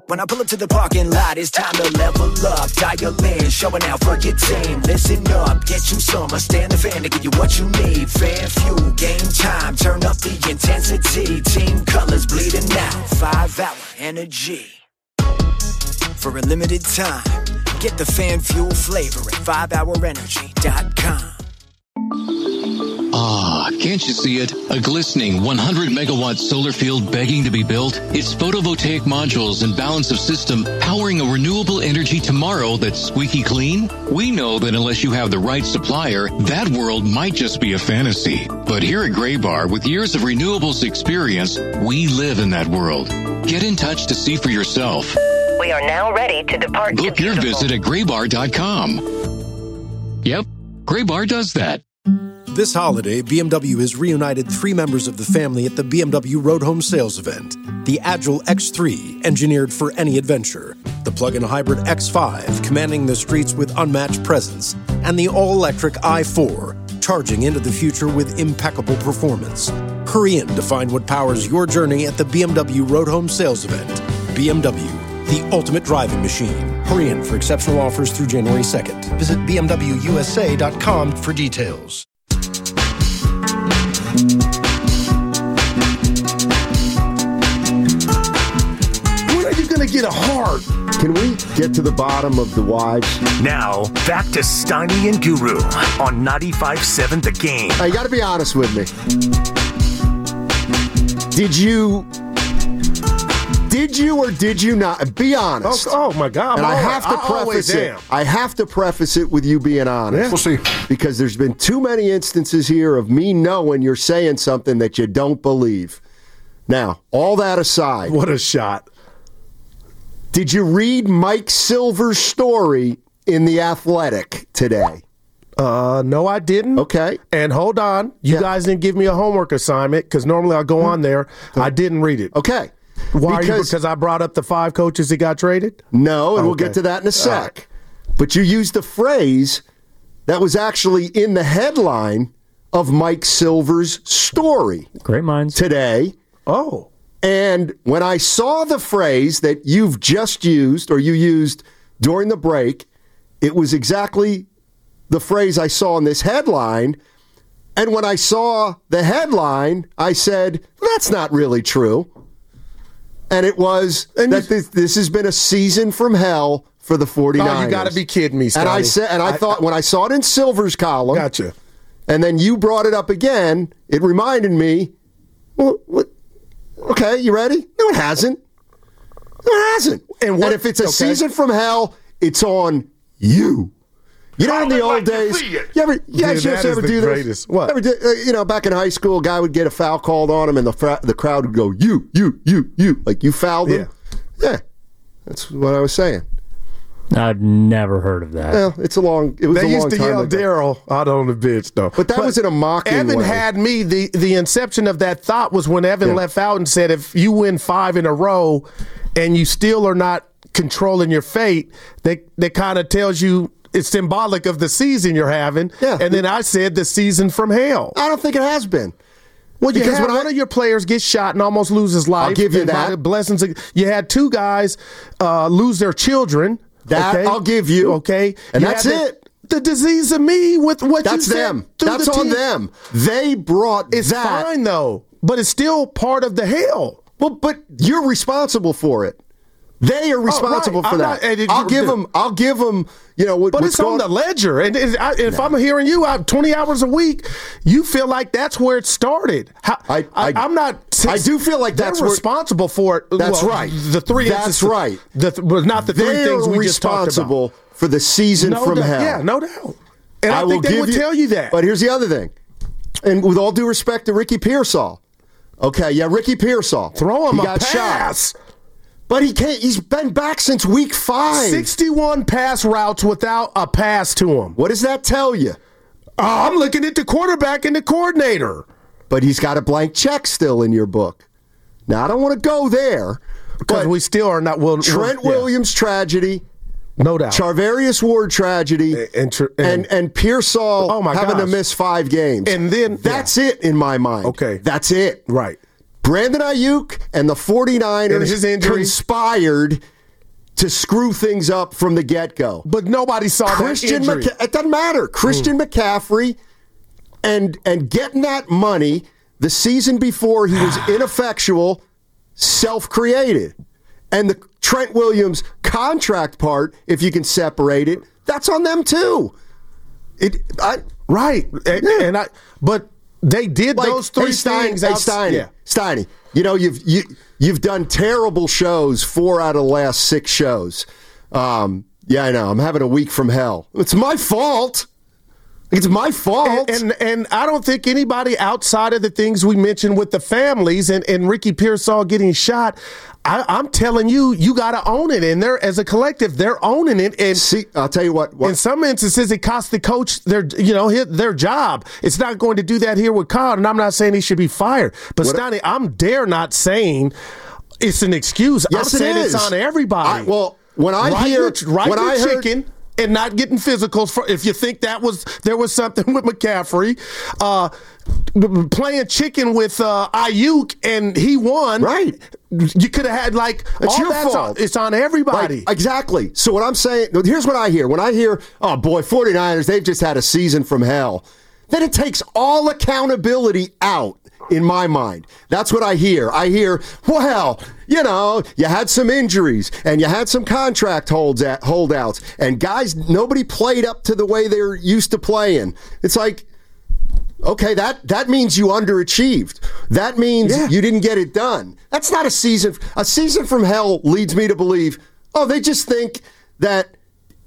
When I pull up to the parking lot, it's time to level up. Dial in, showing out for your team. Listen up, get you some. Stand the fan to give you what you need. Fan fuel, game time, turn up the intensity. Team colors bleeding out, 5-hour energy. For a limited time, get the fan fuel flavor at 5hourenergy.com. Ah, can't you see it? A glistening 100-megawatt solar field begging to be built? Its photovoltaic modules and balance of system powering a renewable energy tomorrow that's squeaky clean? We know that unless you have the right supplier, that world might just be a fantasy. But here at Graybar, with years of renewables experience, we live in that world. Get in touch to see for yourself. We are now ready to depart. Book your visit at graybar.com. Yep, Graybar does that. This holiday, BMW has reunited 3 members of the family at the BMW Road Home Sales event. The Agile X3, engineered for any adventure. The plug-in hybrid X5, commanding the streets with unmatched presence. And the all-electric i4, charging into the future with impeccable performance. Hurry in to find what powers your journey at the BMW Road Home Sales event. BMW, the ultimate driving machine. Hurry in for exceptional offers through January 2nd. Visit bmwusa.com for details. When are you going to get a heart? Can we get to the bottom of the wives? Now, back to Steiny and Guru on 95.7 The Game. You got to be honest with me. Did you or did you not? Be honest. Oh my God. And I have to preface it with you being honest. Yeah. We'll see. Because there's been too many instances here of me knowing you're saying something that you don't believe. Now, all that aside. What a shot. Did you read Mike Silver's story in The Athletic today? No, I didn't. Okay. And hold on. You guys didn't give me a homework assignment because normally I go on there. I didn't read it. Okay. Why? Because I brought up the 5 coaches that got traded? No, and we'll get to that in a sec. Right. But you used a phrase that was actually in the headline of Mike Silver's story. Great minds. Today. Oh. And when I saw the phrase that you've just used, or you used during the break, it was exactly the phrase I saw in this headline. And when I saw the headline, I said, that's not really true. And it was that this has been a season from hell for the 49ers. Oh, you got to be kidding me, Scotty. And I thought when I saw it in Silver's column, gotcha. And then you brought it up again, it reminded me, well, what? Okay, you ready? No, it hasn't. No, it hasn't. And if it's a season from hell, it's on you. You know, in the old days, you ever do this? What? Back in high school, a guy would get a foul called on him, and the crowd would go, you, like you fouled him. Yeah, that's what I was saying. I've never heard of that. Well, it was a long time ago. They used to yell Daryl out on the bench, though. But that was in a mocking way. Evan had me, the inception of that thought was when Evan left out and said, if you win 5 in a row and you still are not controlling your fate, that kind of tells you it's symbolic of the season you're having. Yeah. And then I said the season from hell. I don't think it has been. Well, you had one of your players get shot and almost lose his life. I'll give you that. By the blessings you had 2 guys lose their children. That okay? I'll give you. Okay. And that's it. The disease of me with what that's you said. Them. That's on them. They brought it's that. It's fine, though. But it's still part of the hell. Well, but you're responsible for it. They are responsible for that. I'll give them, but it's on the ledger. And if I'm hearing you out 20 hours a week, you feel like that's where it started. I'm not. I do feel like that's responsible for it. That's right. The 3. That's right. But not the 3 things we just talked about. They're responsible for the season from hell. Yeah, no doubt. And I think they would tell you that. But here's the other thing. And with all due respect to Ricky Pearsall. Okay, yeah, Ricky Pearsall. Throw him a pass. Shot. But he can't. He's been back since week 5. 61 pass routes without a pass to him. What does that tell you? I'm looking at the quarterback and the coordinator. But he's got a blank check still in your book. Now, I don't want to go there. Because we still are not. Trent Williams tragedy. No doubt. Charvarius Ward tragedy. And Pearsall having to miss 5 games. And then that's it in my mind. Okay. That's it. Right. Brandon Ayuk and the 49ers and his injury conspired to screw things up from the get-go. But nobody saw that injury. It doesn't matter. Christian McCaffrey and getting that money the season before he was ineffectual, self-created. And the Trent Williams contract part, if you can separate it, that's on them too. Right. But they did those three things. Steiny, you know, you've done terrible shows 4 out of the last 6 shows. Yeah, I know. I'm having a week from hell. It's my fault. It's my fault. And I don't think anybody outside of the things we mentioned with the families and Ricky Pearsall getting shot, I'm telling you, you got to own it. And they're, as a collective, they're owning it. And see, I'll tell you what. In some instances, it costs the coach their job. It's not going to do that here with Kyle. And I'm not saying he should be fired. But Stoney, I'm dare not saying it's an excuse. Yes, I'm saying it's on everybody. When I hear chicken. And not getting physicals for if you think there was something with McCaffrey, playing chicken with Ayuk and he won. Right, you could have had it's your fault. It's on everybody. Exactly. So what I'm saying, here's what I hear. When I hear, oh boy, 49ers, they've just had a season from hell. Then it takes all accountability out. In my mind, that's what I hear. I hear, well, you know, you had some injuries and you had some contract holdouts, and guys, nobody played up to the way they're used to playing. It's like, okay, that means you underachieved. That means you didn't get it done. That's not a season. A season from hell leads me to believe, they just think that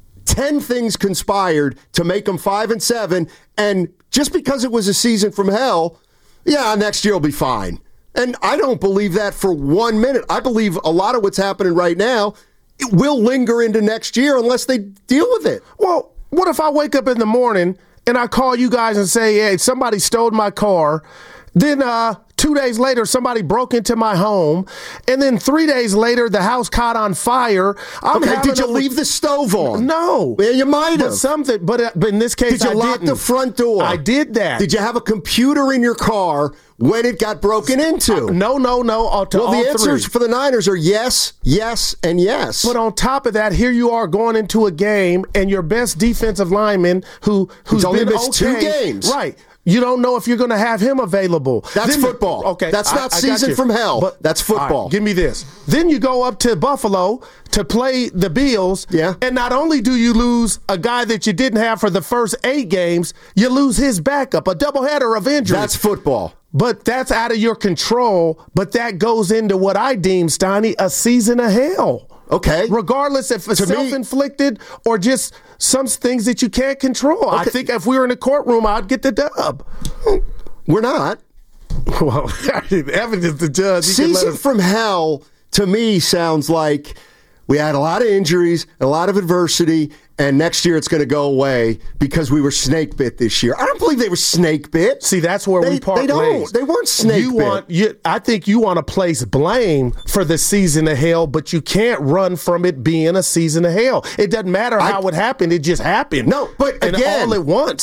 10 things conspired to make them 5-7, and just because it was a season from hell, next year will be fine. And I don't believe that for 1 minute. I believe a lot of what's happening right now, it will linger into next year unless they deal with it. Well, what if I wake up in the morning and I call you guys and say, hey, somebody stole my car. Then 2 days later, somebody broke into my home. And then 3 days later, the house caught on fire. Did you leave the stove on? No. Well, you might have. But in this case, did you lock the front door? I did that. Did you have a computer in your car when it got broken into? No. The answers for the Niners are yes, yes, and yes. But on top of that, here you are going into a game, and your best defensive lineman who's only been missed 2 games. Right. You don't know if you're going to have him available. That's football. Okay. That's not season from hell. But that's football. Right, give me this. Then you go up to Buffalo to play the Bills. Yeah. And not only do you lose a guy that you didn't have for the first 8 games, you lose his backup, a doubleheader of injuries. That's football. But that's out of your control. But that goes into what I deem, Steiny, a season of hell. Okay. Regardless if it's self-inflicted or just some things that you can't control. Okay. I think if we were in a courtroom, I'd get the dub. We're not. Well, Evan is the judge. Season from hell, to me, sounds like we had a lot of injuries, a lot of adversity, and next year it's going to go away because we were snake bit this year. I don't believe they were snake bit. See, that's where we part ways. They weren't snake bit. I think you want to place blame for the season of hell, but you can't run from it being a season of hell. It doesn't matter how it happened. It just happened. No, but again, all at once.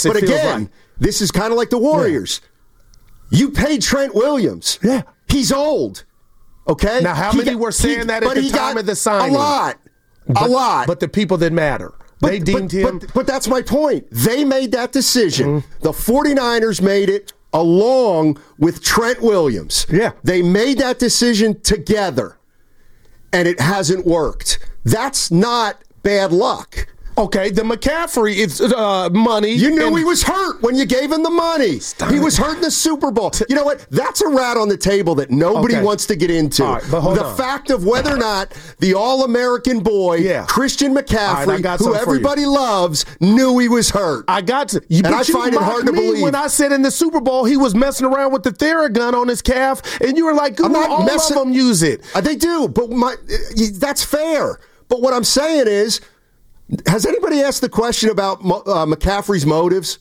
This is kind of like the Warriors. Yeah. You paid Trent Williams. Yeah. He's old. Okay? Now, how many were saying that at the time of the signing? A lot. But the people that matter. They deemed him. But that's my point. They made that decision. Mm-hmm. The 49ers made it along with Trent Williams. Yeah. They made that decision together, and it hasn't worked. That's not bad luck. Okay, the McCaffrey is money. You knew he was hurt when you gave him the money. He was hurt in the Super Bowl. You know what? That's a rat on the table that nobody wants to get into. Right, the fact of whether or not the All-American boy, Christian McCaffrey, who everybody loves, knew he was hurt. I got to. And I find it hard to believe. When I said in the Super Bowl he was messing around with the Theragun on his calf, and you were like, all of them use it. They do, but that's fair. But what I'm saying is, has anybody asked the question about McCaffrey's motives?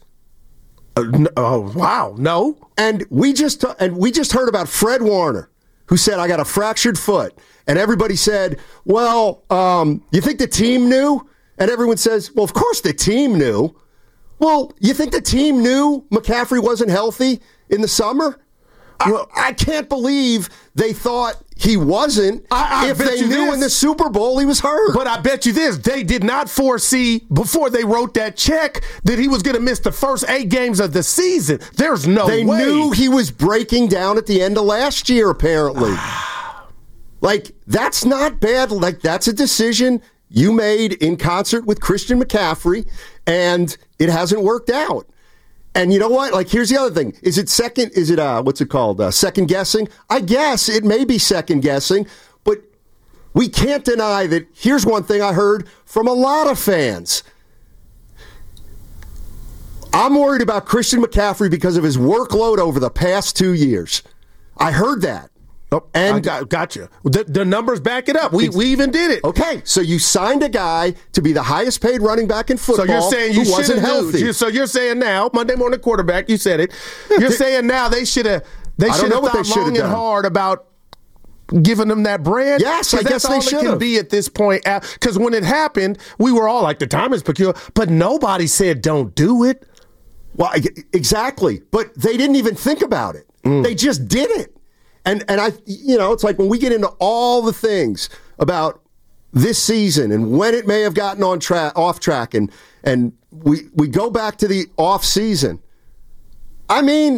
Wow, no. And we just heard about Fred Warner, who said, I got a fractured foot. And everybody said, well, you think the team knew? And everyone says, well, of course the team knew. Well, you think the team knew McCaffrey wasn't healthy in the summer? I can't believe they thought he wasn't if they knew in the Super Bowl he was hurt. But I bet you this, they did not foresee before they wrote that check that he was going to miss the first 8 games of the season. There's no way. They knew he was breaking down at the end of last year, apparently. Like, that's not bad. Like, that's a decision you made in concert with Christian McCaffrey, and it hasn't worked out. And you know what? Like, here's the other thing. Is it what's it called? Second guessing? I guess it may be second guessing, but we can't deny that. Here's one thing I heard from a lot of fans. I'm worried about Christian McCaffrey because of his workload over the past 2 years. I heard that. Oh, and I got you. The numbers back it up. We even did it. Okay, so you signed a guy to be the highest paid running back in football. So you're saying who wasn't healthy. So you're saying now, Monday morning quarterback, you said it. You're saying now they should have thought long and hard about giving them that bread. Yes, I guess they should have. That's all it can be at this point. Because when it happened, we were all like, the time is peculiar. But nobody said don't do it. Well, exactly. But they didn't even think about it. They just did it. And I, it's like when we get into all the things about this season and when it may have gotten off track, and we go back to the off season. I mean,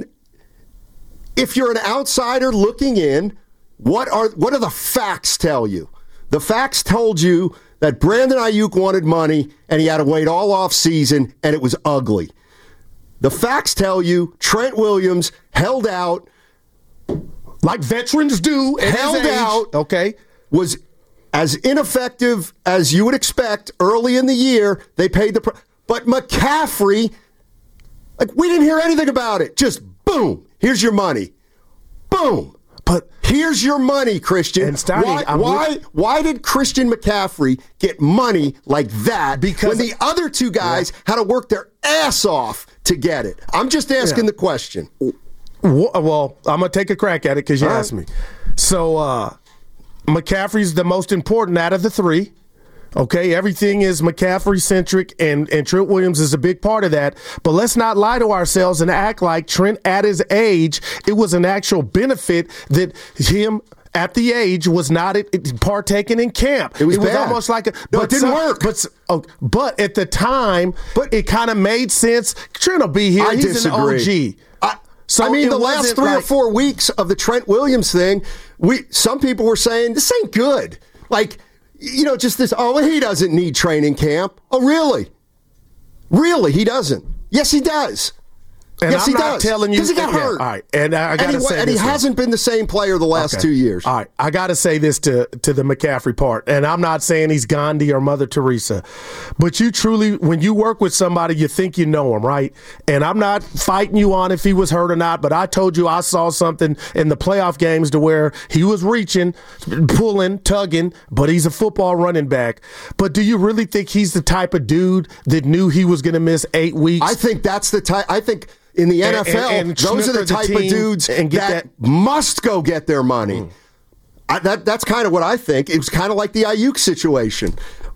if you're an outsider looking in, what do the facts tell you? The facts told you that Brandon Ayuk wanted money and he had to wait all off season and it was ugly. The facts tell you Trent Williams held out. Like veterans do. Held out. Okay. Was as ineffective as you would expect early in the year. They paid but McCaffrey, like, we didn't hear anything about it. Just boom. Here's your money. Boom. But here's your money, Christian. And Steiny, why did Christian McCaffrey get money like that when the other two guys had to work their ass off to get it? I'm just asking the question. Well, I'm going to take a crack at it because you asked me. So, McCaffrey's the most important out of the three. Okay, everything is McCaffrey-centric, and Trent Williams is a big part of that. But let's not lie to ourselves and act like Trent, at his age, it was an actual benefit that him at the age was not partaking in camp. It was almost like it didn't work. But at the time, it kind of made sense. Trent will be here. He's disagree. an OG. So the last 3 or 4 weeks of the Trent Williams thing, some people were saying, this ain't good. Like, just this, he doesn't need training camp. Oh, really? Really, he doesn't. Yes, he does. And yes, I'm he not does. telling you. Because he got hurt. All right, and I got to say and he hasn't been the same player the last 2 years. All right, I got to say this to the McCaffrey part, and I'm not saying he's Gandhi or Mother Teresa, but you truly, when you work with somebody, you think you know him, right? And I'm not fighting you on if he was hurt or not, but I told you I saw something in the playoff games to where he was reaching, pulling, tugging, but he's a football running back. But do you really think he's the type of dude that knew he was going to miss 8 weeks? I think that's the type. I think in the NFL, those are the type of dudes that must go get their money. That's kind of what I think. It was kind of like the Ayuk situation.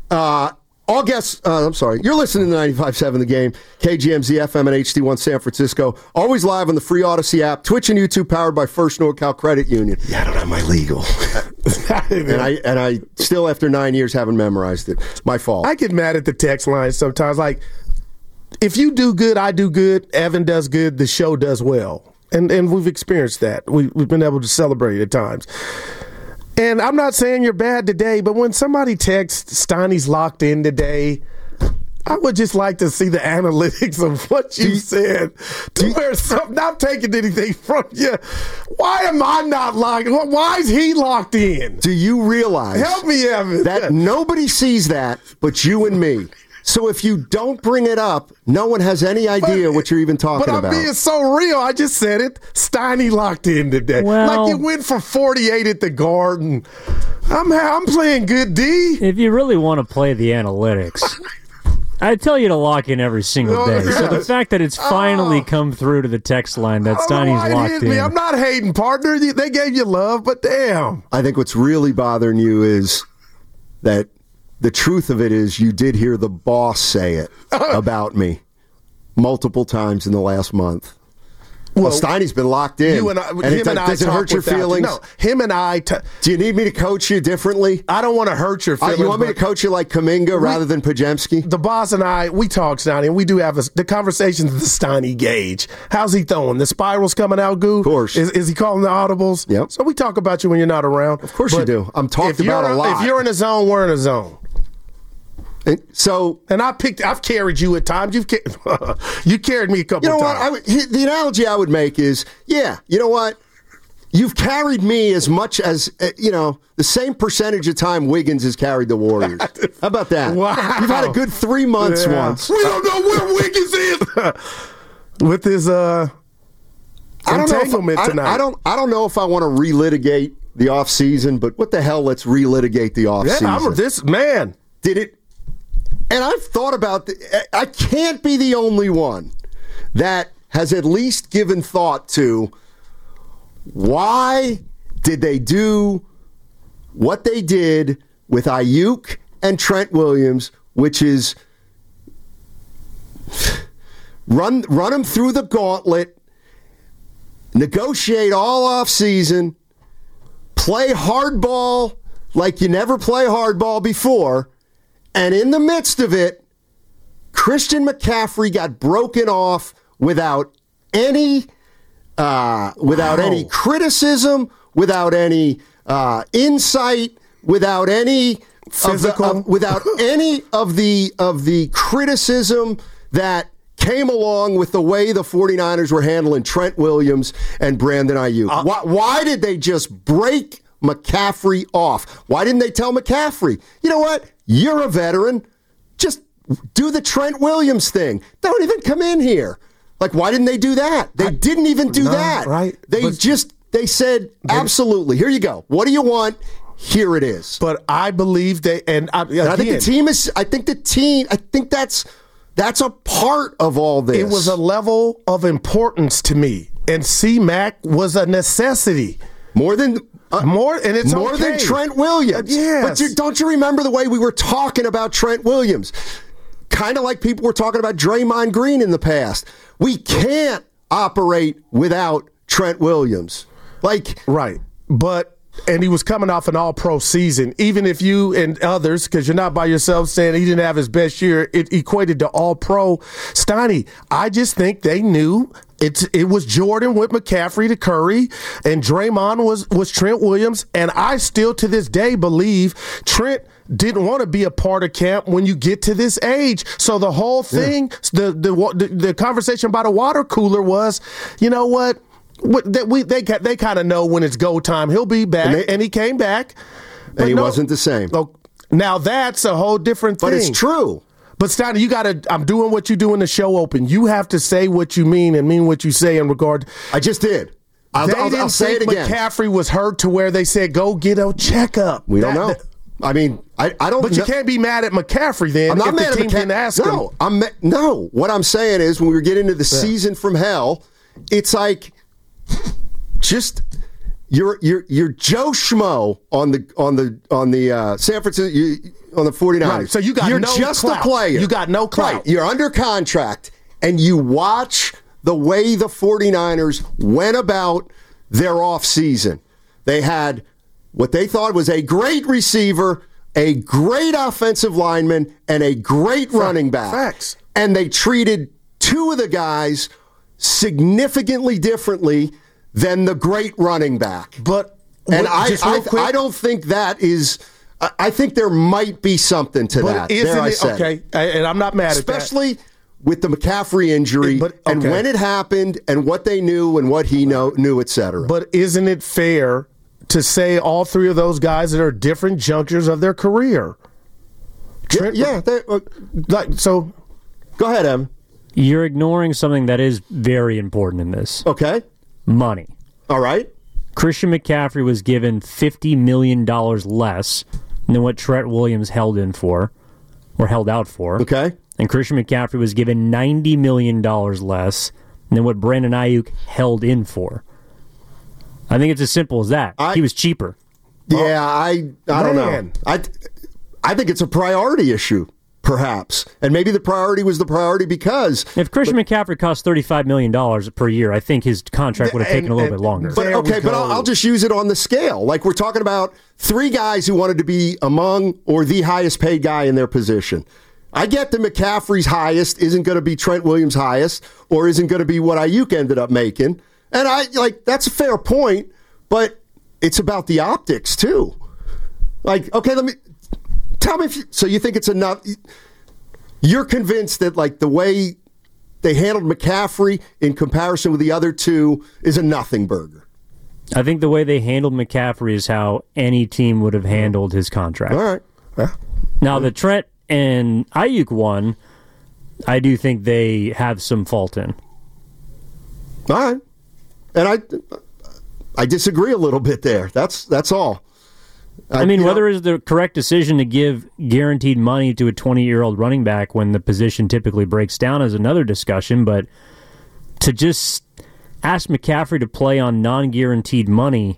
I'm sorry. You're listening to 95.7 The Game, KGMZ FM and HD1 San Francisco. Always live on the free Odyssey app, Twitch and YouTube, powered by First NorCal Credit Union. Yeah, I don't have my legal. and I still, after 9 years, haven't memorized it. It's my fault. I get mad at the text line sometimes. Like, if you do good, I do good. Evan does good. The show does well. And we've experienced that. We've been able to celebrate at times. And I'm not saying you're bad today, but when somebody texts Steiny's locked in today, I would just like to see the analytics of what you said. Not taking anything from you. Why am I not locked in? Why is he locked in? Do you realize? Help me, Evan. That nobody sees that but you and me. So if you don't bring it up, no one has any idea what you're even talking about. But I'm being so real. I just said it. Steiny locked in today. Well, like you went for 48 at the Garden. I'm playing good D. If you really want to play the analytics, I tell you to lock in every single day. So the fact that it's finally come through to the text line that Steiny's locked in. I'm not hating, partner. They gave you love, but damn. I think what's really bothering you is that the truth of it is you did hear the boss say it about me multiple times in the last month. Well, Steiny's been locked in. Him and I does it hurt your feelings? No, him and I. Do you need me to coach you differently? I don't want to hurt your feelings. You want me to coach you like Kuminga rather than Podziemski? The boss and I, we talk, Steiny, and we do have the conversations with the Steiny gauge. How's he throwing? The spirals coming out, Goo? Of course. Is he calling the audibles? Yep. So we talk about you when you're not around. Of course you do. I'm talking about a lot. If you're in a zone, we're in a zone. And I've carried you at times. You carried me a couple of times. The analogy I would make is, you know what? You've carried me as much as, the same percentage of time Wiggins has carried the Warriors. How about that? Wow. You've had a good 3 months once. We don't know where Wiggins is. With his entanglement tonight. I don't know if I want to relitigate the offseason, but what the hell, let's relitigate the offseason. Man. Did it? And I've thought about I can't be the only one that has at least given thought to why did they do what they did with Ayuk and Trent Williams, which is run them through the gauntlet, negotiate all offseason, play hardball like you never play hardball before. And in the midst of it, Christian McCaffrey got broken off without any criticism, without any insight, without any without any of the criticism that came along with the way the 49ers were handling Trent Williams and Brandon Ayuk. Why did they just break McCaffrey off? Why didn't they tell McCaffrey, you know what? You're a veteran. Just do the Trent Williams thing. Don't even come in here. Like, why didn't they do that? They didn't even do that. Right. They said, absolutely, here you go. What do you want? Here it is. But I believe I think that's a part of all this. It was a level of importance to me. And C-Mac was a necessity. More than than Trent Williams. Yes. But don't you remember the way we were talking about Trent Williams? Kind of like people were talking about Draymond Green in the past. We can't operate without Trent Williams. Right. And he was coming off an all-pro season. Even if you and others, because you're not by yourself saying he didn't have his best year, it equated to all-pro. Steiny, I just think they knew it was Jordan with McCaffrey to Curry, and Draymond was Trent Williams. And I still to this day believe Trent didn't want to be a part of camp when you get to this age. So the whole thing, the conversation about a water cooler was, you know what? They kind of know when it's go time. He'll be back, and he came back. And he wasn't the same. Now that's a whole different thing. But it's true. But Steiny, I'm doing what you do in the show open. You have to say what you mean and mean what you say in regard. I just did. I'll say it again. McCaffrey was hurt to where they said, go get a checkup. We don't know. I mean, I don't. But you can't be mad at McCaffrey then. I'm not mad at the team didn't ask him. No. What I'm saying is, when we get into the season from hell, it's like just you're Joe Schmo on the San Francisco on the 49ers. Right. So you're just clout. a player. You got no clout. Right. You're under contract, and you watch the way the 49ers went about their offseason. They had what they thought was a great receiver, a great offensive lineman, and a great running back. Facts. And they treated two of the guys significantly differently than the great running back. I don't think that is. I think there might be something to that. Okay, and I'm not mad at that. Especially with the McCaffrey injury and when it happened and what they knew and what he knew, et cetera. But isn't it fair to say all three of those guys that are different junctures of their career? So go ahead, Em. You're ignoring something that is very important in this. Okay. Money. All right. Christian McCaffrey was given $50 million less than what Trent Williams held out for. Okay. And Christian McCaffrey was given $90 million less than what Brandon Ayuk held in for. I think it's as simple as that. He was cheaper. Yeah, I don't know. I think it's a priority issue. perhaps. And maybe the priority was the priority because... If Christian McCaffrey cost $35 million per year, I think his contract would have taken a little bit longer. But I'll just use it on the scale. Like, we're talking about 3 guys who wanted to be among or the highest paid guy in their position. I get that McCaffrey's highest isn't going to be Trent Williams' highest or isn't going to be what Ayuk ended up making. And that's a fair point, but it's about the optics too. Like, okay, tell me so you think it's enough. You're convinced that like the way they handled McCaffrey in comparison with the other 2 is a nothing burger. I think the way they handled McCaffrey is how any team would have handled his contract. All right. Yeah. Now, the Trent and Ayuk one, I do think they have some fault in. All right. And I disagree a little bit there. That's all. I mean, whether it's the correct decision to give guaranteed money to a 20-year-old running back when the position typically breaks down is another discussion, but to just ask McCaffrey to play on non-guaranteed money,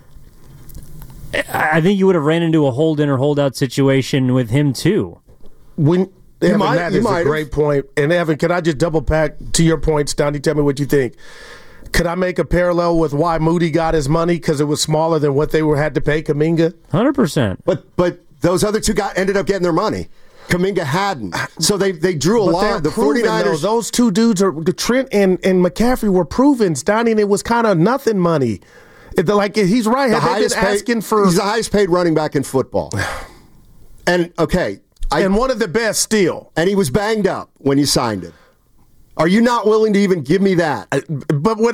I think you would have ran into a hold-in or hold-out situation with him, too. That is a great point. And, Evan, can I just double back to your points, Donnie? Tell me what you think. Could I make a parallel with why Moody got his money because it was smaller than what they had to pay Kuminga? 100%. But those other 2 ended up getting their money. Kuminga hadn't. So they drew a line. The proven, 49ers. Though. Those 2 dudes, Trent and McCaffrey, were proven, Donnie, and it was kind of nothing money. Like, he's right. He's the highest paid running back in football. And, okay. And one of the best still. And he was banged up when you signed him. Are you not willing to even give me that? But what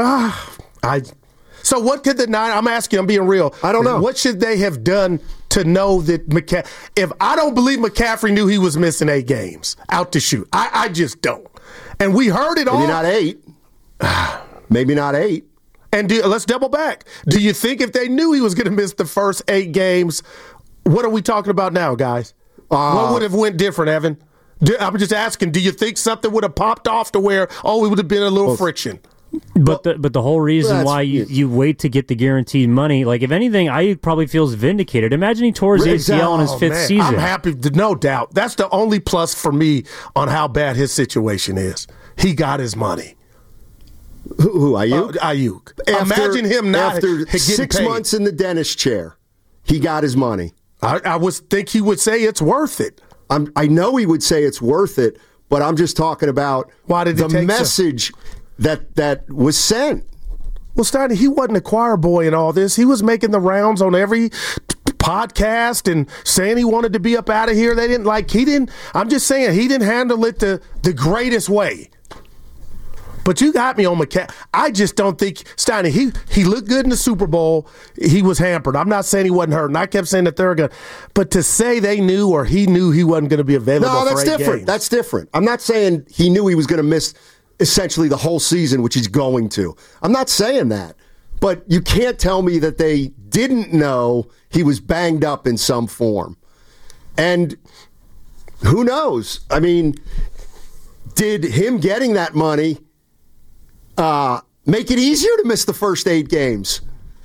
so what could the Niners? I'm asking. I'm being real. I don't know. What should they have done to know that if I don't believe McCaffrey knew he was missing 8 games out to shoot, I just don't. And we heard it all. Maybe not 8. Maybe not 8. And let's double back. Do you think if they knew he was going to miss the first 8 games, what are we talking about now, guys? What would have went different, Evan? I'm just asking, do you think something would have popped off to where, it would have been a little friction? But the whole reason why you wait to get the guaranteed money, like if anything, Ayuk probably feels vindicated. Imagine he tore his ACL in his 5th season. I'm happy, no doubt. That's the only plus for me on how bad his situation is. He got his money. Who Ayuk? Ayuk. Imagine him not after 6 months in the dentist chair. He got his money. I would think he would say it's worth it. I know he would say it's worth it, but I'm just talking about the message that was sent. Well, Steiny, he wasn't a choir boy in all this. He was making the rounds on every podcast and saying he wanted to be up out of here. I'm just saying he didn't handle it the greatest way. But you got me on McCaffrey. I just don't think Steiny, he looked good in the Super Bowl. He was hampered. I'm not saying he wasn't hurt. And I kept saying that they're going to. But to say they knew or he knew he wasn't going to be available for 8 games. That's different. I'm not saying he knew he was going to miss essentially the whole season, which he's going to. I'm not saying that. But you can't tell me that they didn't know he was banged up in some form. And who knows? I mean, did him getting that money make it easier to miss the first 8 games?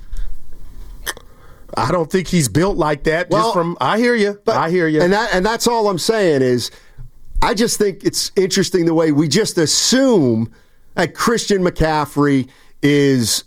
I don't think he's built like that. I hear you. I hear you. And that's all I'm saying is I just think it's interesting the way we just assume that Christian McCaffrey is,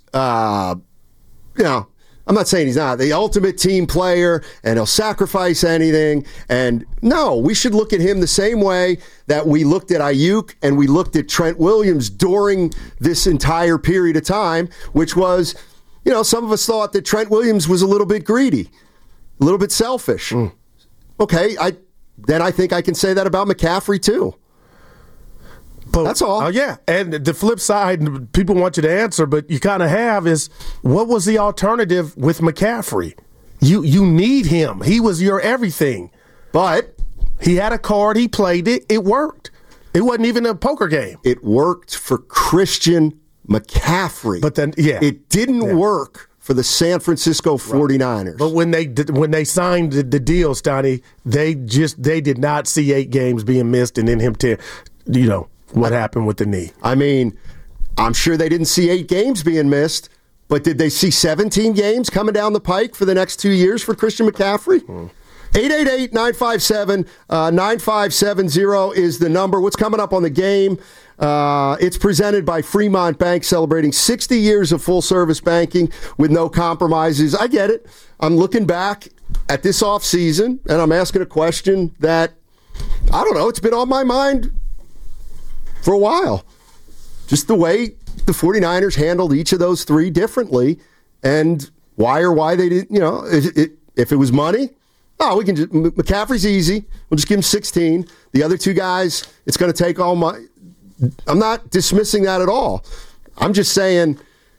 I'm not saying he's not the ultimate team player and he'll sacrifice anything. And no, we should look at him the same way that we looked at Ayuk and we looked at Trent Williams during this entire period of time, which was, some of us thought that Trent Williams was a little bit greedy, a little bit selfish. Okay, I think I can say that about McCaffrey too. But, that's all. Yeah, and the flip side, people want you to answer, but you kind of have is, what was the alternative with McCaffrey? You need him. He was your everything. But he had a card. He played it. It worked. It wasn't even a poker game. It worked for Christian McCaffrey. But then, it didn't work for the San Francisco 49ers. But when they signed the deal, Stoney, they did not see 8 games being missed and then him what happened with the knee. I mean, I'm sure they didn't see 8 games being missed, but did they see 17 games coming down the pike for the next 2 years for Christian McCaffrey? 888-957-9570 is the number. What's coming up on the game? It's presented by Fremont Bank, celebrating 60 years of full-service banking with no compromises. I get it. I'm looking back at this offseason, and I'm asking a question that, I don't know, it's been on my mind for a while. Just the way the 49ers handled each of those three differently, and why they didn't, if it was money, we can just, McCaffrey's easy. We'll just give him 16. The other two guys, it's going to take all my, I'm not dismissing that at all. I'm just saying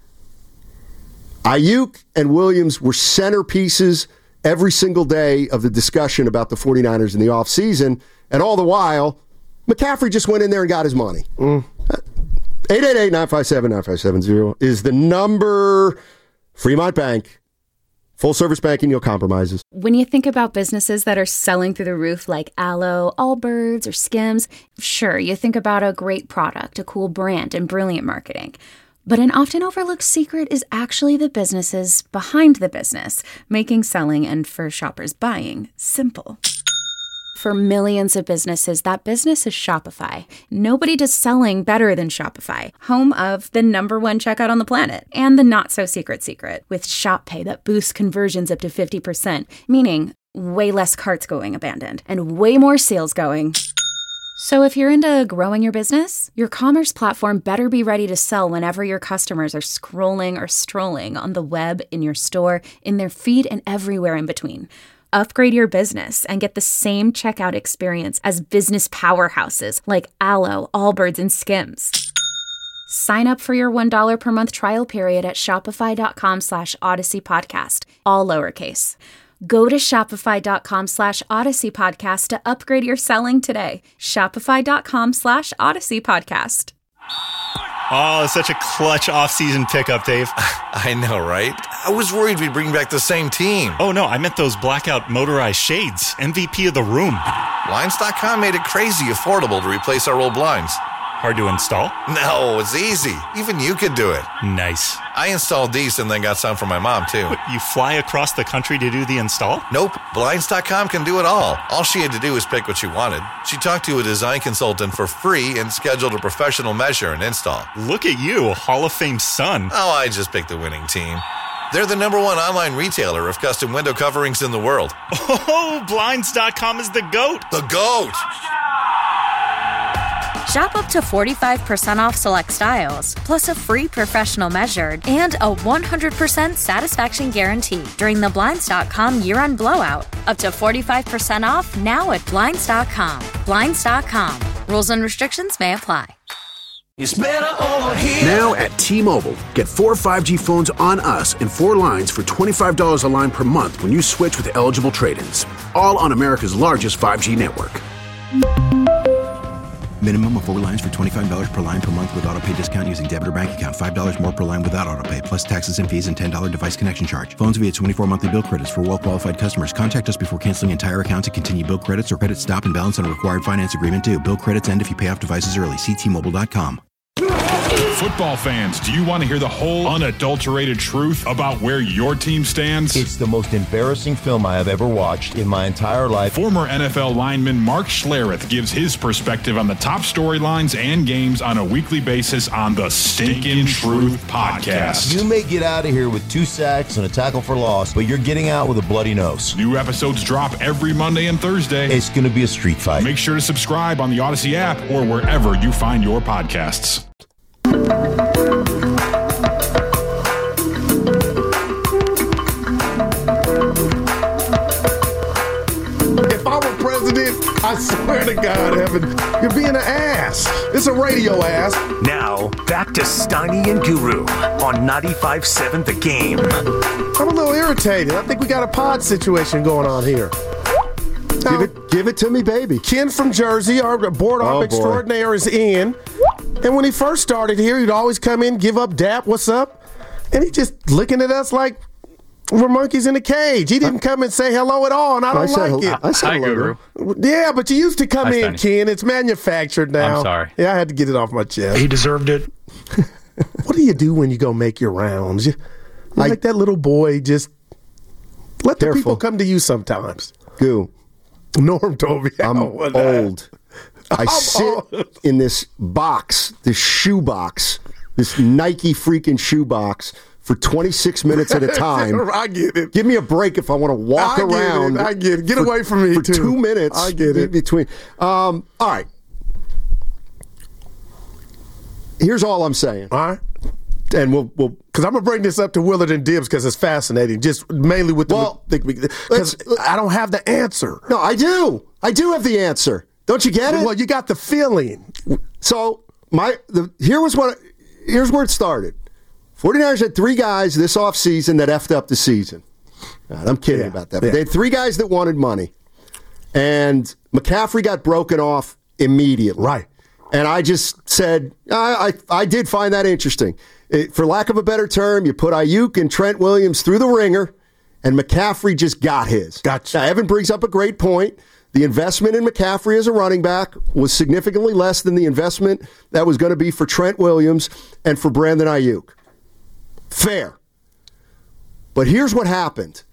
Ayuk and Williams were centerpieces every single day of the discussion about the 49ers in the offseason, and all the while, McCaffrey just went in there and got his money. 888-957-9570 is the number. Fremont Bank. Full-service banking, no compromises. When you think about businesses that are selling through the roof like Aloe, Allbirds, or Skims, sure, you think about a great product, a cool brand, and brilliant marketing. But an often overlooked secret is actually the businesses behind the business, making selling and, for shoppers, buying simple. For millions of businesses, that business is Shopify. Nobody does selling better than Shopify, home of the #1 checkout on the planet and the not-so-secret secret with Shop Pay that boosts conversions up to 50%, meaning way less carts going abandoned and way more sales going. So if you're into growing your business, your commerce platform better be ready to sell whenever your customers are scrolling or strolling on the web, in your store, in their feed, and everywhere in between. Upgrade your business and get the same checkout experience as business powerhouses like Aloe, Allbirds, and Skims. Sign up for your $1 per month trial period at shopify.com/Odyssey Podcast, all lowercase. Go to shopify.com/Odyssey Podcast to upgrade your selling today. Shopify.com/Odyssey Podcast. Oh, such a clutch off-season pickup, Dave. I know, right? I was worried we'd bring back the same team. Oh, no, I meant those blackout motorized shades. MVP of the room. Blinds.com made it crazy affordable to replace our old blinds. Hard to install? No, it's easy. Even you could do it. Nice. I installed these and then got some for my mom, too. What, you fly across the country to do the install? Nope. Blinds.com can do it all. All she had to do was pick what she wanted. She talked to a design consultant for free and scheduled a professional measure and install. Look at you, Hall of Fame son. Oh, I just picked the winning team. They're the #1 online retailer of custom window coverings in the world. Oh, Blinds.com is the GOAT. The GOAT! Shop up to 45% off select styles, plus a free professional measured and a 100% satisfaction guarantee during the Blinds.com year-end blowout. Up to 45% off now at Blinds.com. Blinds.com. Rules and restrictions may apply. It's better over here. Now at T-Mobile, get 4 5G phones on us and 4 lines for $25 a line per month when you switch with eligible trade-ins. All on America's largest 5G network. Minimum of 4 lines for $25 per line per month with autopay discount using debit or bank account. $5 more per line without autopay, plus taxes and fees and $10 device connection charge. Phones via 24 monthly bill credits for well-qualified customers. Contact us before canceling entire account to continue bill credits or credit stop and balance on required finance agreement due. Bill credits end if you pay off devices early. See T-Mobile.com. Football fans, do you want to hear the whole unadulterated truth about where your team stands? It's the most embarrassing film I have ever watched in my entire life. Former NFL lineman Mark Schlereth gives his perspective on the top storylines and games on a weekly basis on the Stinkin' Truth Podcast. You may get out of here with 2 sacks and a tackle for loss, but you're getting out with a bloody nose. New episodes drop every Monday and Thursday. It's going to be a street fight. Make sure to subscribe on the Odyssey app or wherever you find your podcasts. If I were president, I swear to God, Evan, you're being an ass. It's a radio ass. Now, back to Steiny and Guru on 95.7 The Game. I'm a little irritated. I think we got a pod situation going on here. Now, Give it to me, baby. Ken from Jersey, our board op extraordinaire, is in. And when he first started here, he'd always come in, give up dap, what's up? And he just looking at us like we're monkeys in a cage. He didn't come and say hello at all, and I don't like it. I said hello. Yeah, but you used to come in, Ken. It's manufactured now. I'm sorry. Yeah, I had to get it off my chest. He deserved it. What do you do when you go make your rounds? You like that little boy, just let the people come to you sometimes. Goo. Norm told me I'm old. I sit in this box, this shoe box, this Nike freaking shoe box for 26 minutes at a time. I get it. Give me a break if I want to walk around. I get it. Get away from me, for too. 2 minutes. I get it. Between. All right. Here's all I'm saying. All right. And we'll because I'm gonna bring this up to Willard and Dibbs because it's fascinating. Just mainly with because I don't have the answer. No, I do. I do have the answer. Don't you get it? Well, you got the feeling. So here's where it started. 49ers had 3 guys this offseason that effed up the season. I'm kidding about that. But they had 3 guys that wanted money, and McCaffrey got broken off immediately. Right. And I just said, I did find that interesting. For lack of a better term, you put Ayuk and Trent Williams through the ringer, and McCaffrey just got his. Gotcha. Now, Evan brings up a great point. The investment in McCaffrey as a running back was significantly less than the investment that was going to be for Trent Williams and for Brandon Ayuk. Fair. But here's what happened.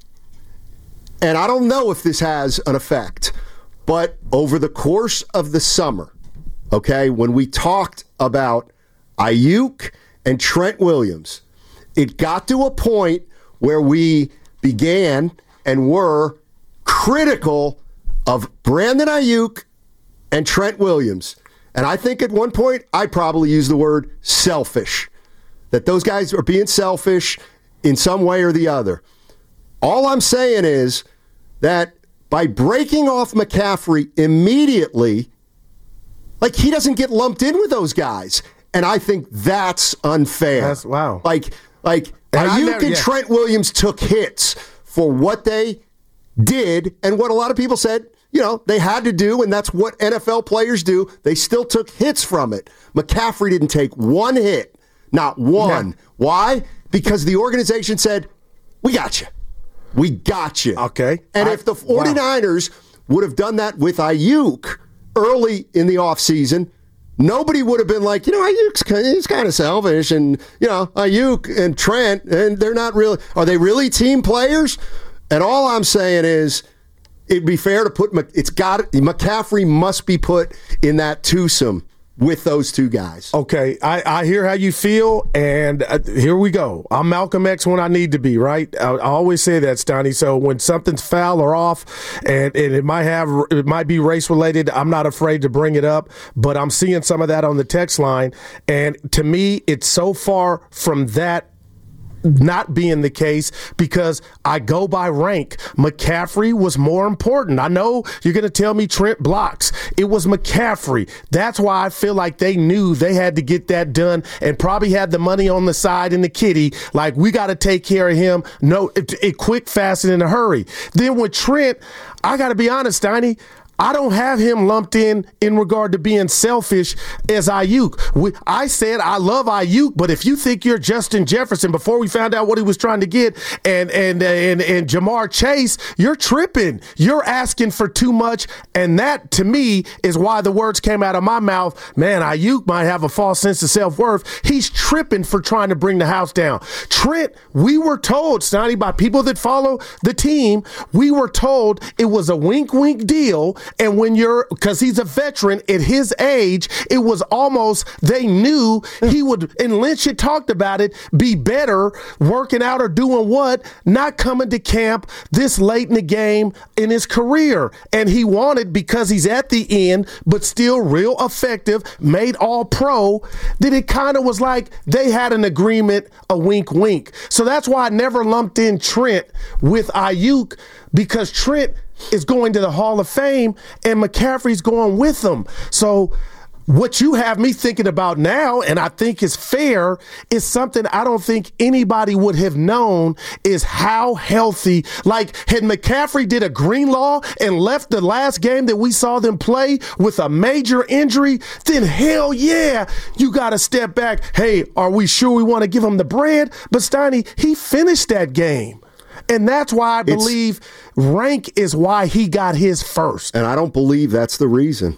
And I don't know if this has an effect, but over the course of the summer, okay, when we talked about Ayuk and Trent Williams, it got to a point where we began and were critical of Brandon Ayuk and Trent Williams. And I think at one point I probably used the word selfish, that those guys are being selfish in some way or the other. All I'm saying is that by breaking off McCaffrey immediately, like, he doesn't get lumped in with those guys. And I think that's unfair. Wow. Like Ayuk and Trent Williams took hits for what they did and what a lot of people said, they had to do, and that's what NFL players do. They still took hits from it. McCaffrey didn't take one hit. Not one. Yeah. Why? Because the organization said, we got you. We got you. Okay. And if the 49ers would have done that with Ayuk early in the offseason, nobody would have been like, Ayuk's kind of selfish, and, Ayuk and Trent, and they're not really, are they really team players? And all I'm saying is, it'd be fair to put, McCaffrey must be put in that twosome with those 2 guys. Okay, I hear how you feel, and here we go. I'm Malcolm X when I need to be, right? I always say that, Stoney. So when something's foul or off, and it might be race-related, I'm not afraid to bring it up, but I'm seeing some of that on the text line, and to me, it's so far from that not being the case because I go by rank. McCaffrey was more important. I know you're going to tell me Trent blocks. It was McCaffrey. That's why I feel like they knew they had to get that done and probably had the money on the side in the kitty. Like, we got to take care of him. No, it quick, fast, and in a hurry. Then with Trent, I got to be honest, Steiny, I don't have him lumped in regard to being selfish as Ayuk. I said I love Ayuk, but if you think you're Justin Jefferson before we found out what he was trying to get and Jamar Chase, you're tripping. You're asking for too much, and that to me is why the words came out of my mouth. Man, Ayuk might have a false sense of self-worth. He's tripping for trying to bring the house down. Trent, we were told, Stoney, by people that follow the team, we were told it was a wink-wink deal. And because he's a veteran at his age, it was almost, they knew he would, and Lynch had talked about it, be better working out or doing what, not coming to camp this late in the game in his career. And he wanted, because he's at the end, but still real effective, made all pro, that it kind of was like they had an agreement, a wink, wink. So that's why I never lumped in Trent with Ayuk, because Trent is going to the Hall of Fame and McCaffrey's going with them. So what you have me thinking about now, and I think is fair, is something I don't think anybody would have known, is how healthy. Like, had McCaffrey did a Greenlaw and left the last game that we saw them play with a major injury, then hell yeah, you got to step back. Hey, are we sure we want to give him the bread? But Steiny, he finished that game. And that's why I believe rank is why he got his first. And I don't believe that's the reason.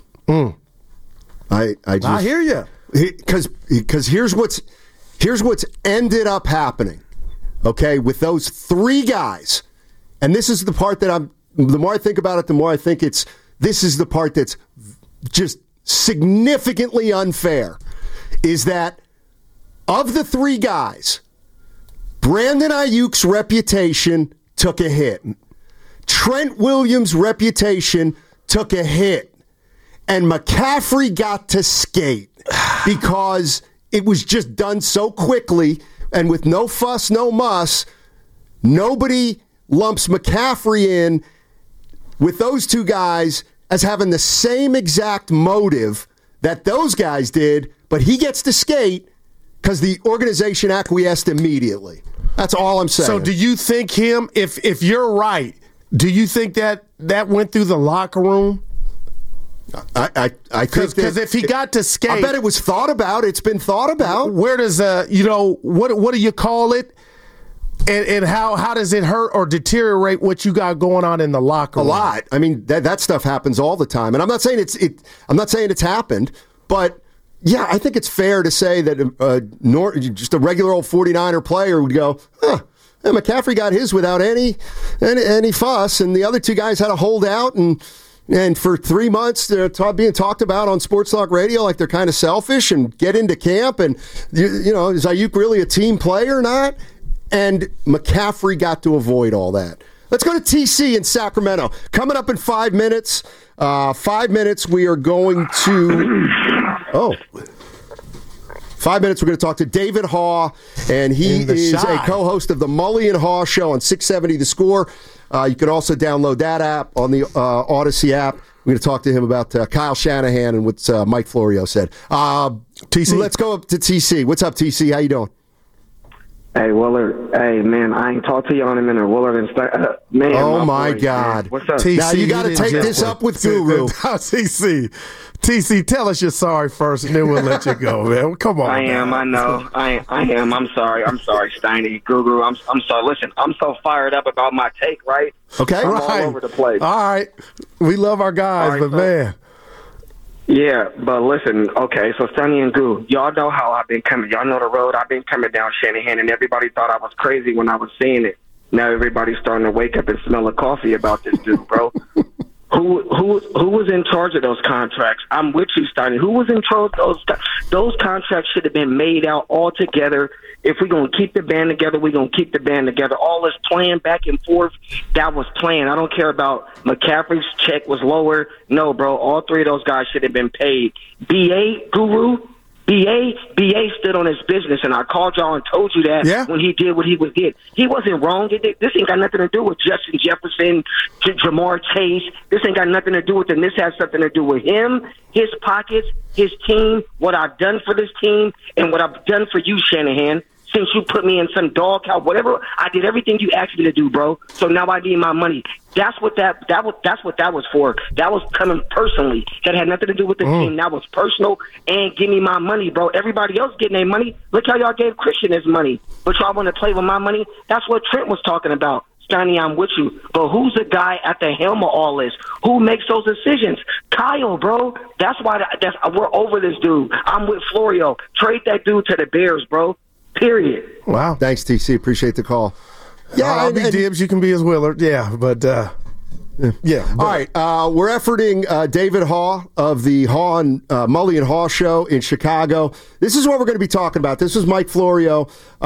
I hear you. Because here's what's ended up happening, okay, with those 3 guys. And this is the part that the more I think about it, the more I think this is the part that's just significantly unfair, is that of the three guys, Brandon Ayuk's reputation took a hit. Trent Williams' reputation took a hit. And McCaffrey got to skate because it was just done so quickly and with no fuss, no muss. Nobody lumps McCaffrey in with those two guys as having the same exact motive that those guys did, but he gets to skate because the organization acquiesced immediately. That's all I'm saying. So do you think if you're right, do you think that went through the locker room? I think because if he got to skate, I bet it was thought about. It's been thought about. Where does what do you call it? And how does it hurt or deteriorate what you got going on in the locker room? A lot. I mean, that stuff happens all the time. And I'm not saying it's happened, but yeah, I think it's fair to say that just a regular old 49er player would go, and McCaffrey got his without any fuss, and the other two guys had to hold out, and for 3 months they're being talked about on Sports Talk Radio like they're kind of selfish and get into camp, and is Ayuk really a team player or not? And McCaffrey got to avoid all that. Let's go to TC in Sacramento. Coming up in 5 minutes. 5 minutes we are going to... 5 minutes, we're going to talk to David Haugh, and he is a co-host of the Mully and Haugh Show on 670 The Score. You can also download that app on the Odyssey app. We're going to talk to him about Kyle Shanahan and what Mike Florio said. TC, let's go up to TC. What's up, TC? How you doing? Hey, Willard. Hey, man, I ain't talked to you in a minute. Willard and man. Oh, my God. Man. What's up? TC, now you got to take this up with Guru. TC, tell us you're sorry first, and then we'll let you go, man. Come on. I am. I know. I am. I'm sorry. Steiny, Guru. I'm sorry. Listen, I'm so fired up about my take, right? Okay. I'm all over the place. All right. We love our guys, but man. Yeah, but listen, okay, so Sonny and Goo, y'all know how I've been coming. Y'all know the road I've been coming down Shanahan, and everybody thought I was crazy when I was seeing it. Now everybody's starting to wake up and smell the coffee about this dude, bro. Who was in charge of those contracts? I'm with you, Steiny. Who was in charge of those contracts? Should have been made out all together. If we're going to keep the band together, we're going to keep the band together. All this playing back and forth, that was playing. I don't care about McCaffrey's check was lower. No, bro, all three of those guys should have been paid. B.A., Guru, B.A. stood on his business, and I called y'all and told you that when he did what he did. He wasn't wrong. This ain't got nothing to do with Justin Jefferson, Jamar Chase. This ain't got nothing to do with him. This has something to do with him, his pockets, his team, what I've done for this team, and what I've done for you, Shanahan. Since you put me in some doghouse, whatever, I did everything you asked me to do, bro. So now I need my money. That's what that was for. That was coming personally. That had nothing to do with the team. That was personal. And give me my money, bro. Everybody else getting their money. Look how y'all gave Christian his money, but y'all want to play with my money. That's what Trent was talking about. Steiny, I'm with you. But who's the guy at the helm of all this? Who makes those decisions? Kyle, bro. That's why we're over this dude. I'm with Florio. Trade that dude to the Bears, bro. Period. Wow. Thanks, TC. Appreciate the call. Yeah, I'll be Dibs. You can be as Willard. Yeah, but yeah. All right. We're efforting David Haugh of the Mully and Haugh Show in Chicago. This is what we're going to be talking about. This is Mike Florio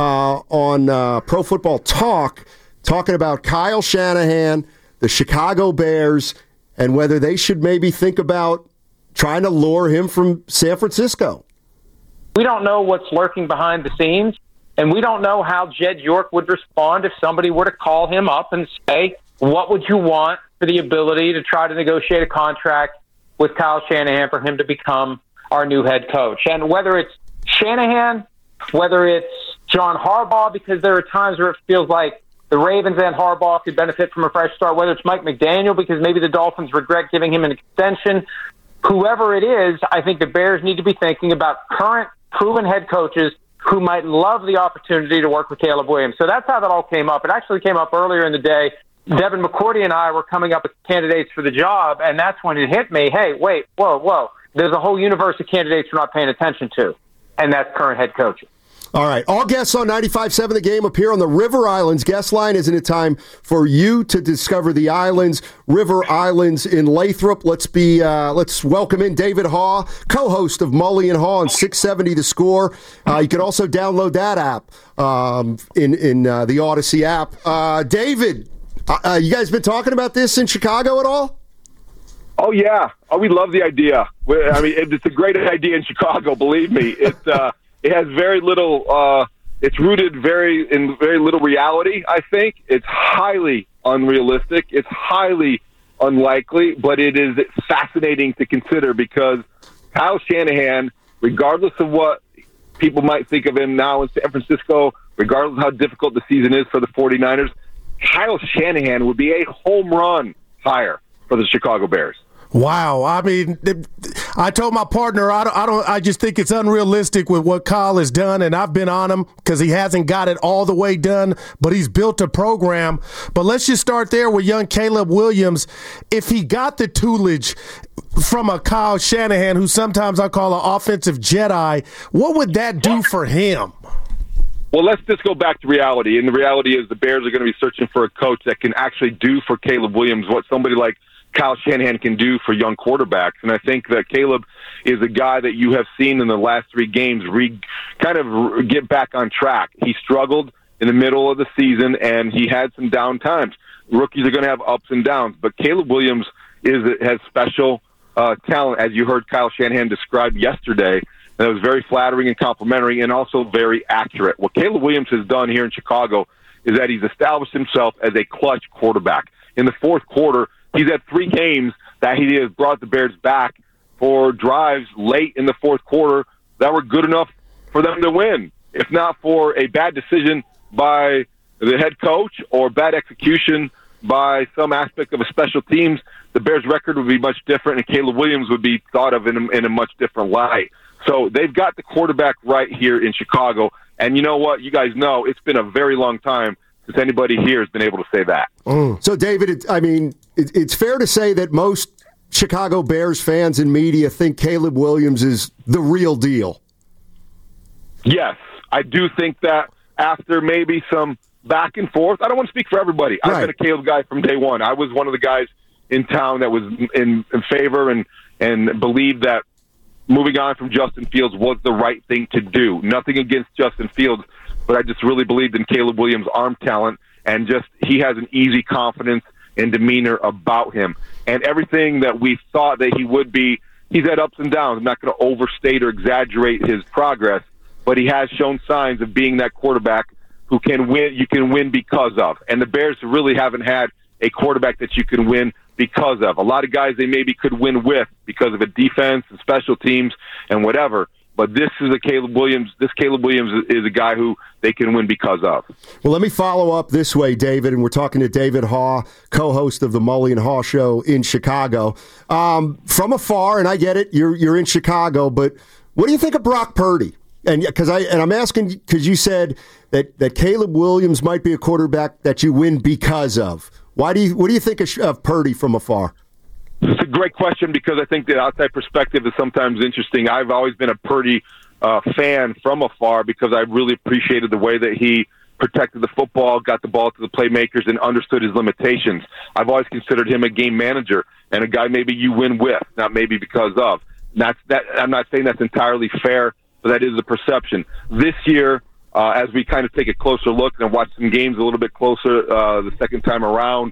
on Pro Football Talk talking about Kyle Shanahan, the Chicago Bears, and whether they should maybe think about trying to lure him from San Francisco. We don't know what's lurking behind the scenes, and we don't know how Jed York would respond if somebody were to call him up and say, what would you want for the ability to try to negotiate a contract with Kyle Shanahan for him to become our new head coach? And whether it's Shanahan, whether it's John Harbaugh, because there are times where it feels like the Ravens and Harbaugh could benefit from a fresh start, whether it's Mike McDaniel, because maybe the Dolphins regret giving him an extension. Whoever it is, I think the Bears need to be thinking about current proven head coaches who might love the opportunity to work with Caleb Williams. So that's how that all came up. It actually came up earlier in the day. Devin McCourty and I were coming up with candidates for the job, and that's when it hit me, hey, wait, whoa. There's a whole universe of candidates we're not paying attention to, and that's current head coaches. All right. All guests on 95.7 The Game appear on the River Islands guest line. Isn't it time for you to discover the islands? River Islands in Lathrop. Let's welcome in David Haugh, co-host of Mully and Haugh on 670 The Score. You can also download that app in the Odyssey app. David, you guys been talking about this in Chicago at all? Oh, yeah. Oh, we love the idea. I mean, it's a great idea in Chicago, believe me. It has very little, it's rooted in very little reality, I think. It's highly unrealistic. It's highly unlikely, but it is fascinating to consider because Kyle Shanahan, regardless of what people might think of him now in San Francisco, regardless of how difficult the season is for the 49ers, Kyle Shanahan would be a home run hire for the Chicago Bears. Wow. I mean, I told my partner, I just think it's unrealistic with what Kyle has done, and I've been on him because he hasn't got it all the way done, but he's built a program. But let's just start there with young Caleb Williams. If he got the tutelage from a Kyle Shanahan, who sometimes I call an offensive Jedi, what would that do for him? Well, let's just go back to reality, and the reality is the Bears are going to be searching for a coach that can actually do for Caleb Williams what somebody like Kyle Shanahan can do for young quarterbacks. And I think that Caleb is a guy that you have seen in the last 3 games kind of get back on track. He struggled in the middle of the season, and he had some down times. Rookies are going to have ups and downs, but Caleb Williams has special talent, as you heard Kyle Shanahan describe yesterday. And it was very flattering and complimentary and also very accurate. What Caleb Williams has done here in Chicago is that he's established himself as a clutch quarterback. In the fourth quarter, he's had 3 games that he has brought the Bears back for drives late in the fourth quarter that were good enough for them to win. If not for a bad decision by the head coach or bad execution by some aspect of a special teams, the Bears' record would be much different, and Caleb Williams would be thought of in a much different light. So they've got the quarterback right here in Chicago, and you know what? You guys know it's been a very long time since anybody here has been able to say that. So, David, it's fair to say that most Chicago Bears fans and media think Caleb Williams is the real deal. Yes, I do think that after maybe some back and forth, I don't want to speak for everybody. Right. I've been a Caleb guy from day one. I was one of the guys in town that was in favor and believed that moving on from Justin Fields was the right thing to do. Nothing against Justin Fields, but I just really believed in Caleb Williams' arm talent, and just he has an easy confidence and demeanor about him. And everything that we thought that he would be, he's had ups and downs. I'm not going to overstate or exaggerate his progress, but he has shown signs of being that quarterback who can win. You can win because of. And the Bears really haven't had a quarterback that you can win because of. A lot of guys they maybe could win with because of a defense and special teams and whatever. But this is a Caleb Williams. This Caleb Williams is a guy who they can win because of. Well, let me follow up this way, David, and we're talking to David Haugh, co-host of the Mully and Haugh Show in Chicago. From afar, and I get it, you're in Chicago, but what do you think of Brock Purdy? And I'm asking because you said that Caleb Williams might be a quarterback that you win because of. What do you think of Purdy from afar? It's a great question because I think the outside perspective is sometimes interesting. I've always been a Purdy fan from afar because I really appreciated the way that he protected the football, got the ball to the playmakers, and understood his limitations. I've always considered him a game manager and a guy maybe you win with, not maybe because of. I'm not saying that's entirely fair, but that is the perception. This year, as we kind of take a closer look and watch some games a little bit closer the second time around,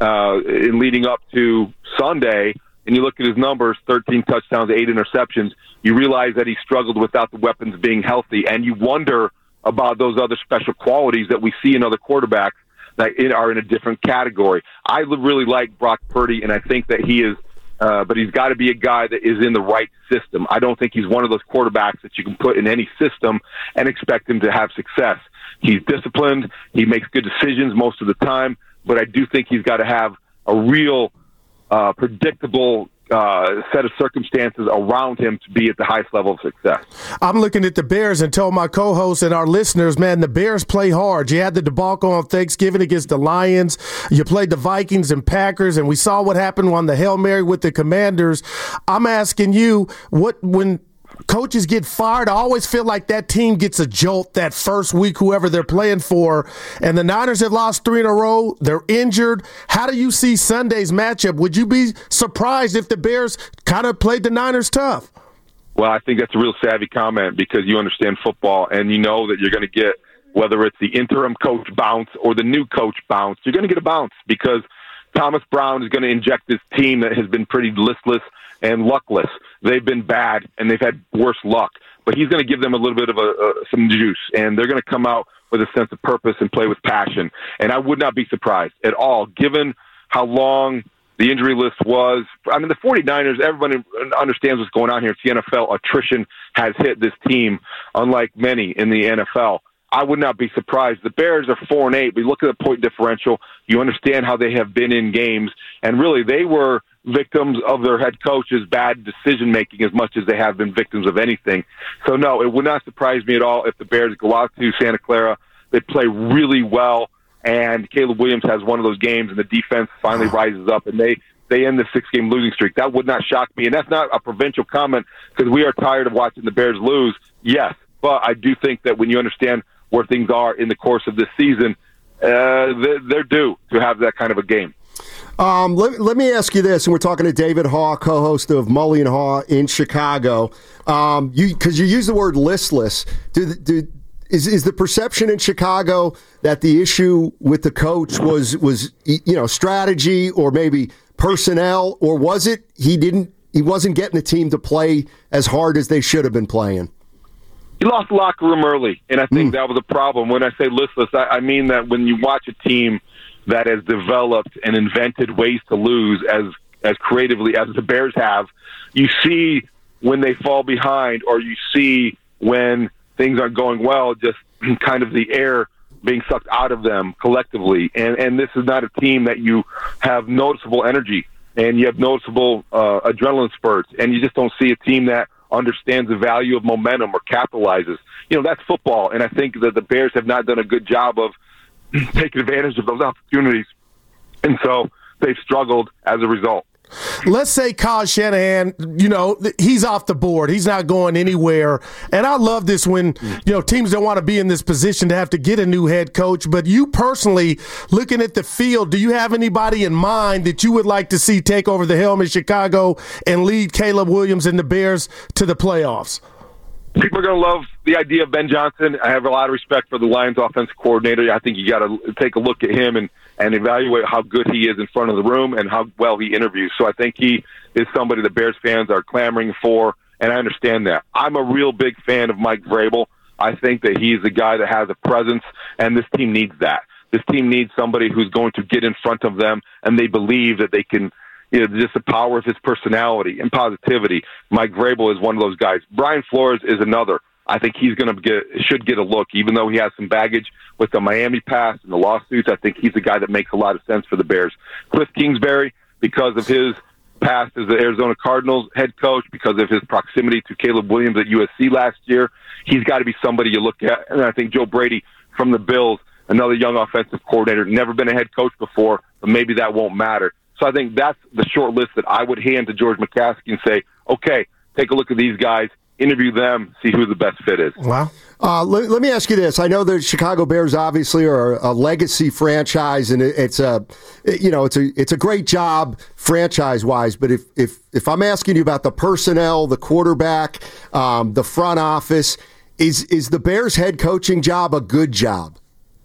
in leading up to Sunday, and you look at his numbers, 13 touchdowns, 8 interceptions, you realize that he struggled without the weapons being healthy, and you wonder about those other special qualities that we see in other quarterbacks that are in a different category. I really like Brock Purdy, and I think that he is, but he's got to be a guy that is in the right system. I don't think he's one of those quarterbacks that you can put in any system and expect him to have success. He's disciplined. He makes good decisions most of the time, but I do think he's got to have a real predictable set of circumstances around him to be at the highest level of success. I'm looking at the Bears and told my co-hosts and our listeners, man, the Bears play hard. You had the debacle on Thanksgiving against the Lions. You played the Vikings and Packers, and we saw what happened on the Hail Mary with the Commanders. I'm asking you, when coaches get fired, I always feel like that team gets a jolt that first week, whoever they're playing for. And the Niners have lost 3 in a row. They're injured. How do you see Sunday's matchup? Would you be surprised if the Bears kind of played the Niners tough? Well, I think that's a real savvy comment because you understand football and you know that you're going to get, whether it's the interim coach bounce or the new coach bounce, you're going to get a bounce because Thomas Brown is going to inject this team that has been pretty listless and luckless. They've been bad and they've had worse luck, but he's going to give them a little bit of some juice, and they're going to come out with a sense of purpose and play with passion. And I would not be surprised at all, given how long the injury list was. I mean, the 49ers, everybody understands what's going on here. It's the NFL. Attrition has hit this team, unlike many in the NFL. I would not be surprised. The Bears are 4-8. We look at the point differential. You understand how they have been in games. And really, they were victims of their head coach's bad decision-making as much as they have been victims of anything. So, no, it would not surprise me at all if the Bears go out to Santa Clara. They play really well, and Caleb Williams has one of those games, and the defense finally rises up, and they end the 6-game losing streak. That would not shock me. And that's not a provincial comment because we are tired of watching the Bears lose. Yes, but I do think that when you understand where things are in the course of this season, they're due to have that kind of a game. Let me ask you this, and we're talking to David Haugh, co-host of Mully and Haugh in Chicago. Because you use the word listless. Is the perception in Chicago that the issue with the coach was strategy or maybe personnel, or was it he wasn't getting the team to play as hard as they should have been playing? He lost the locker room early, and I think that was a problem. When I say listless, I mean that when you watch a team that has developed and invented ways to lose as creatively as the Bears have, you see when they fall behind, or you see when things aren't going well, just kind of the air being sucked out of them collectively. And this is not a team that you have noticeable energy and you have noticeable adrenaline spurts, and you just don't see a team that understands the value of momentum or capitalizes. That's football, and I think that the Bears have not done a good job of taking advantage of those opportunities, and so they've struggled as a result. Let's say Kyle Shanahan, he's off the board. He's not going anywhere. And I love this when, teams don't want to be in this position to have to get a new head coach. But you personally, looking at the field, do you have anybody in mind that you would like to see take over the helm in Chicago and lead Caleb Williams and the Bears to the playoffs? People are going to love the idea of Ben Johnson. I have a lot of respect for the Lions offensive coordinator. I think you got to take a look at him and evaluate how good he is in front of the room and how well he interviews. So I think he is somebody the Bears fans are clamoring for, and I understand that. I'm a real big fan of Mike Vrabel. I think that he's a guy that has a presence, and this team needs that. This team needs somebody who's going to get in front of them, and they believe that they can, just the power of his personality and positivity. Mike Vrabel is one of those guys. Brian Flores is another. I think he's should get a look, even though he has some baggage with the Miami pass and the lawsuits. I think he's a guy that makes a lot of sense for the Bears. Cliff Kingsbury, because of his past as the Arizona Cardinals head coach, because of his proximity to Caleb Williams at USC last year, he's got to be somebody you look at. And I think Joe Brady from the Bills, another young offensive coordinator, never been a head coach before, but maybe that won't matter. So I think that's the short list that I would hand to George McCaskey and say, okay, take a look at these guys, interview them, see who the best fit is. Wow. Let me ask you this. I know the Chicago Bears obviously are a legacy franchise, and it's a great job franchise-wise. But if I'm asking you about the personnel, the quarterback, the front office, is the Bears head coaching job a good job?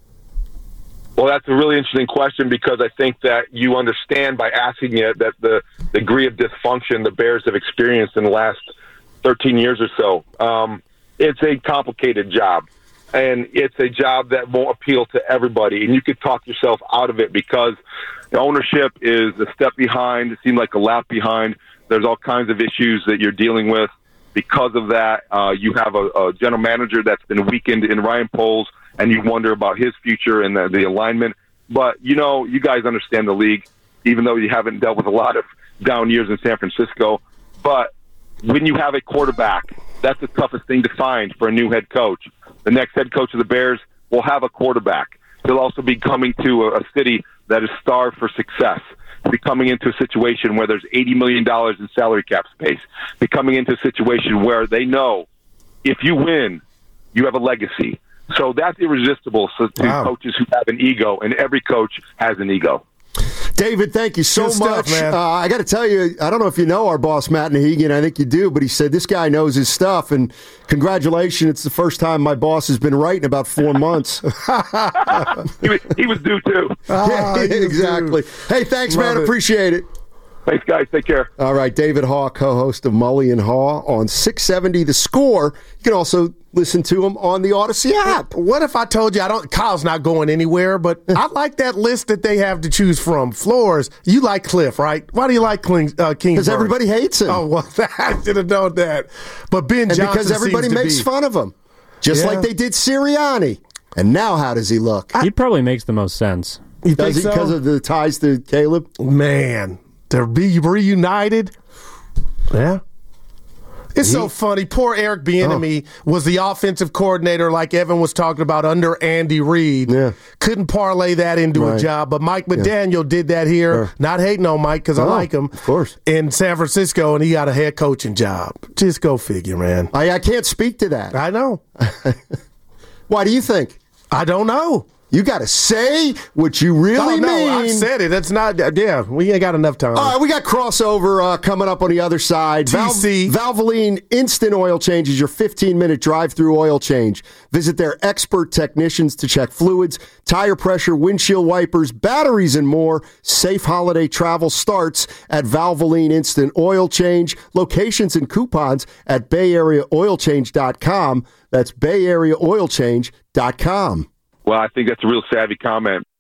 Well, that's a really interesting question because I think that you understand by asking it that the degree of dysfunction the Bears have experienced in the last 13 years or so. It's a complicated job, and it's a job that won't appeal to everybody, and you could talk yourself out of it because the ownership is a step behind. It seemed like a lap behind. There's all kinds of issues that you're dealing with because of that. You have a general manager that's been weakened in Ryan Poles, and you wonder about his future and the alignment. But, you guys understand the league, even though you haven't dealt with a lot of down years in San Francisco. But when you have a quarterback, that's the toughest thing to find for a new head coach. The next head coach of the Bears will have a quarterback. He'll also be coming to a city that is starved for success. be coming into a situation where there's $80 million in salary cap space, be coming into a situation where they know if you win, you have a legacy. So that's irresistible to coaches who have an ego, and every coach has an ego. David, thank you so Good much. stuff, man. I got to tell you, I don't know if you know our boss, Matt Nahigian. I think you do, but he said this guy knows his stuff, and congratulations. It's the first time my boss has been right in about 4 months. He was due, too. Yeah, exactly. Hey, thanks, man. Appreciate it. Thanks, guys. Take care. All right, David Haugh, co-host of Mully and Haugh on 670 The Score. You can also listen to him on the Odyssey app. What if I told you Kyle's not going anywhere, but I like that list that they have to choose from. Flores, you like Cliff, right? Why do you like Kingsbury? Because everybody hates him. Oh, well, I should have known that. But Ben Johnson because everybody makes fun of him, just like they did Sirianni. And now how does he look? He probably makes the most sense. You does think he so? because of the ties to Caleb? Man, to be reunited. Yeah. It's so funny. Poor Eric Bieniemy was the offensive coordinator, like Evan was talking about, under Andy Reid. Yeah. Couldn't parlay that into a job. But Mike McDaniel did that here. Sure. Not hating on Mike because I like him. Of course. In San Francisco, and he got a head coaching job. Just go figure, man. I can't speak to that. I know. Why do you think? I don't know. You got to say what you really mean. I've said it. It's not, we ain't got enough time. All right, we got crossover coming up on the other side. TC. Valvoline Instant Oil Change is your 15-minute drive-through oil change. Visit their expert technicians to check fluids, tire pressure, windshield wipers, batteries, and more. Safe holiday travel starts at Valvoline Instant Oil Change. Locations and coupons at BayAreaOilChange.com. That's BayAreaOilChange.com. Well, I think that's a real savvy comment.